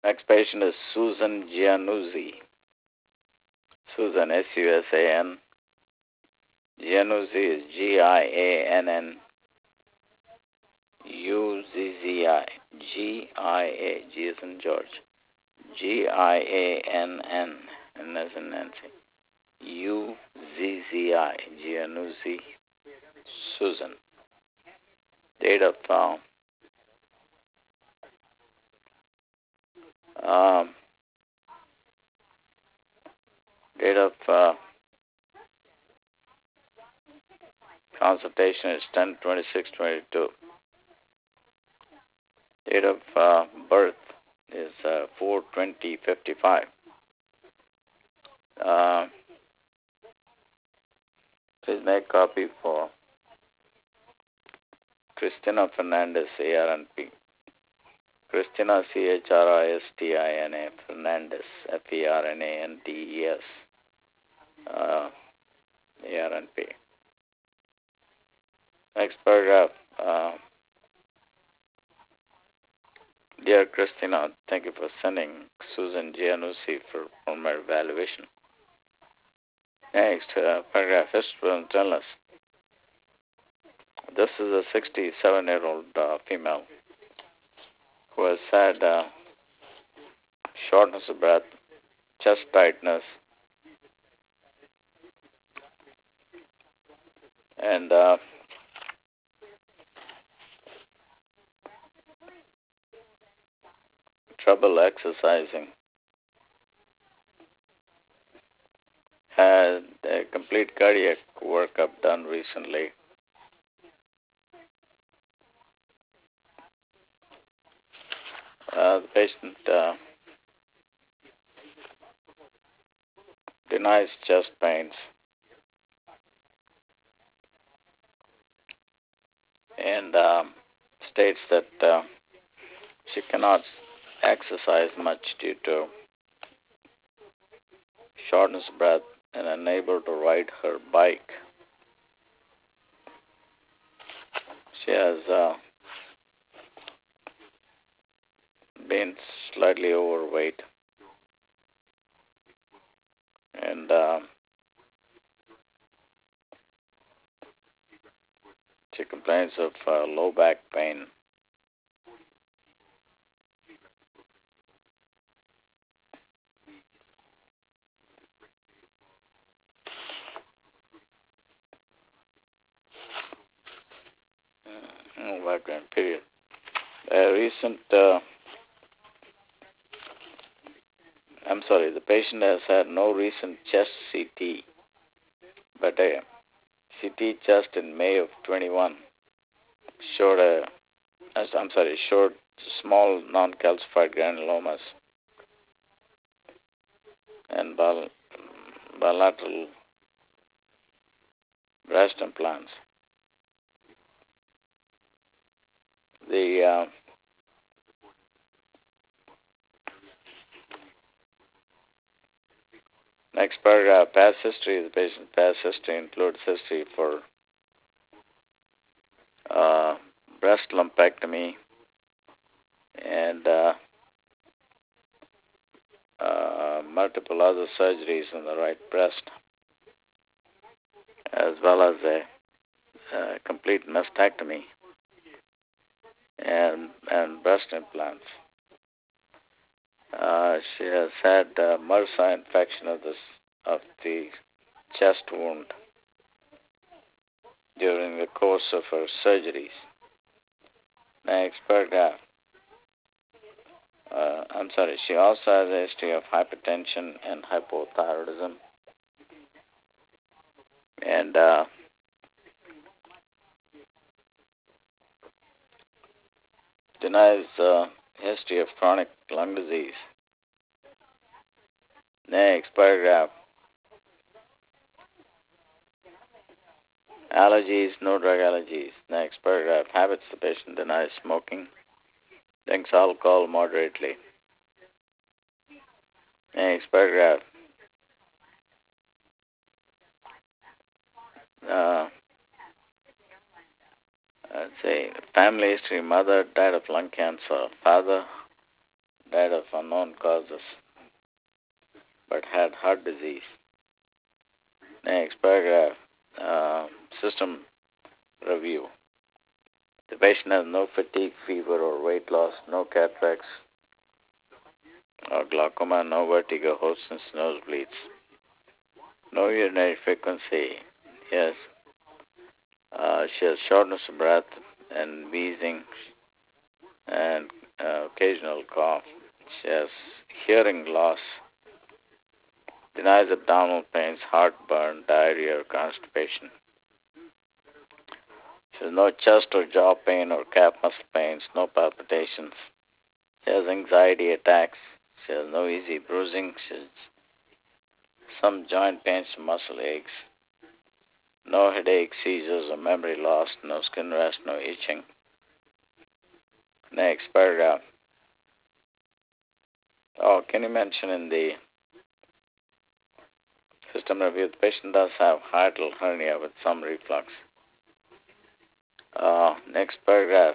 Next patient is Susan Giannuzzi. Susan, S-U-S-A-N. Giannuzzi is Giannuzzi. G-I-A, G as in George. G-I-A-N-N, N as in Nancy. U-Z-Z-I, Giannuzzi Susan. Date of consultation is 10/26/22. Date of birth is 4/20/55. Please make copy for Christina Fernandez, ARNP. Christina, C-H-R-I-S-T-I-N-A, Fernandez, F-E-R-N-A-N-D-E-S, ARNP. Next paragraph. Dear Christina, thank you for sending Susan Giannuzzi for formal evaluation. Next paragraph. History and illness. This is a 67-year-old female who has had shortness of breath, chest tightness, and trouble exercising. Had a complete cardiac workup done recently. The patient denies chest pains and states that she cannot exercise much due to shortness of breath and unable to ride her bike. She has been slightly overweight and she complains of low back pain. Background period. The patient has had no recent chest CT, but a CT chest in May of 21 showed small non-calcified granulomas and bilateral breast implants. The next paragraph, past history. The patient's past history includes history for breast lumpectomy and multiple other surgeries in the right breast, as well as a complete mastectomy and breast implants. She has had MRSA infection of the chest wound during the course of her surgeries. Next paragraph. She also has a history of hypertension and hypothyroidism. And denies history of chronic lung disease. Next paragraph. Allergies, no drug allergies. Next paragraph. Habits. The patient denies smoking. Drinks alcohol moderately. Next paragraph. Let's say family history. Mother died of lung cancer. Father died of unknown causes, but had heart disease. Next paragraph, system review. The patient has no fatigue, fever, or weight loss, no cataracts or glaucoma, no vertigo, hoarseness, nosebleeds, no urinary frequency. Yes, she has shortness of breath and wheezing and occasional cough. She has hearing loss, denies abdominal pains, heartburn, diarrhea, or constipation. She has no chest or jaw pain or calf muscle pains, no palpitations. She has anxiety attacks. She has no easy bruising. She has some joint pains and muscle aches. No headache, seizures, or memory loss. No skin rash, no itching. Next paragraph. Oh, can you mention in the system review, the patient does have hiatal hernia with some reflux. Next paragraph.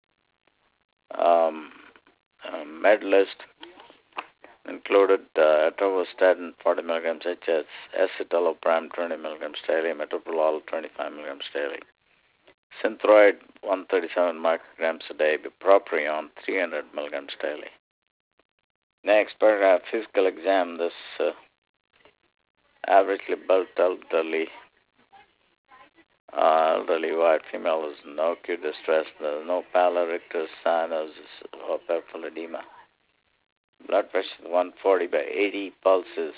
Med list included atorvastatin 40 milligrams HS, escitalopram 20 milligrams daily, metoprolol 25 milligrams daily, synthroid 137 micrograms a day, bupropion 300 milligrams daily. Next paragraph, physical exam. This averagely built elderly white female has no acute distress, there is no pallor, icterus, cyanosis, or peripheral edema. Blood pressure is 140 by 80, pulse is,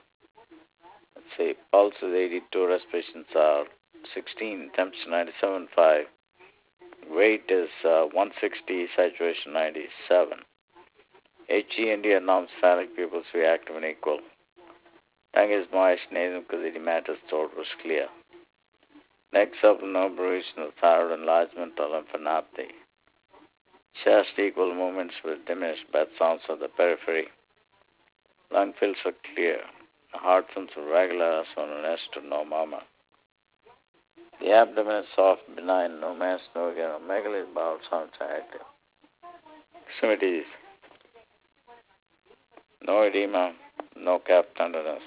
pulse is 82, respirations are 16, temperature 97.5, weight is 160, saturation 97. HE norms phallic pupils reactive and equal. Tongue is moist, nasal edematous, throat was clear. Neck supple, no bruise, no thyroid enlargement or lymphadenopathy. Chest equal movements with diminished breath sounds of the periphery. Lung fills are clear. Heart sounds are regular, so no nest to no murmur. The abdomen is soft, benign, no mass, no megaly bowel sounds are active. Extremities. No edema, no calf tenderness.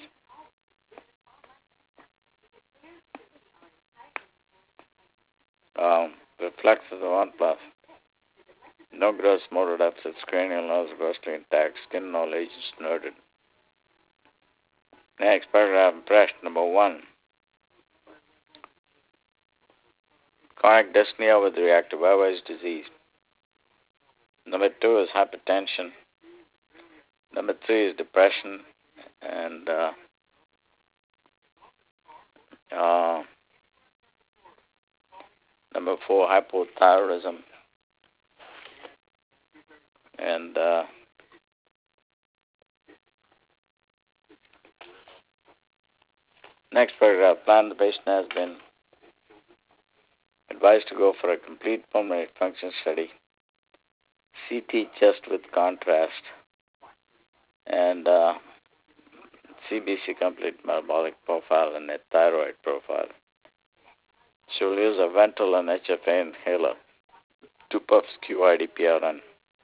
Reflexes of 1+. No gross motor deficits, cranial nerves grossly intact, skin no lesions noted. Next paragraph, impression number 1. Chronic dyspnea with reactive airways disease. Number 2 is hypertension. Number 3 is depression. And number 4, hypothyroidism. And next paragraph, plan. The patient has been advised to go for a complete pulmonary function study, CT chest with contrast, and CBC complete metabolic profile and a thyroid profile. She will use a Ventolin and HFA inhaler, 2 puffs QIDPRN.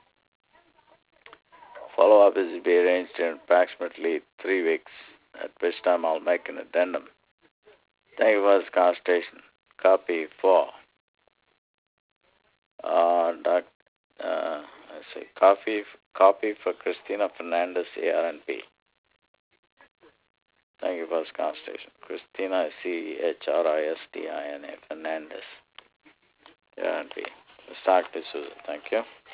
Follow-up is to be arranged in approximately 3 weeks, at which time I'll make an addendum. Thank you for this consultation. Copy for copy for Christina Fernandez, ARNP. Thank you for this consultation. Christina, Christina, Fernandez, ARNP. Start D'Souza. Thank you.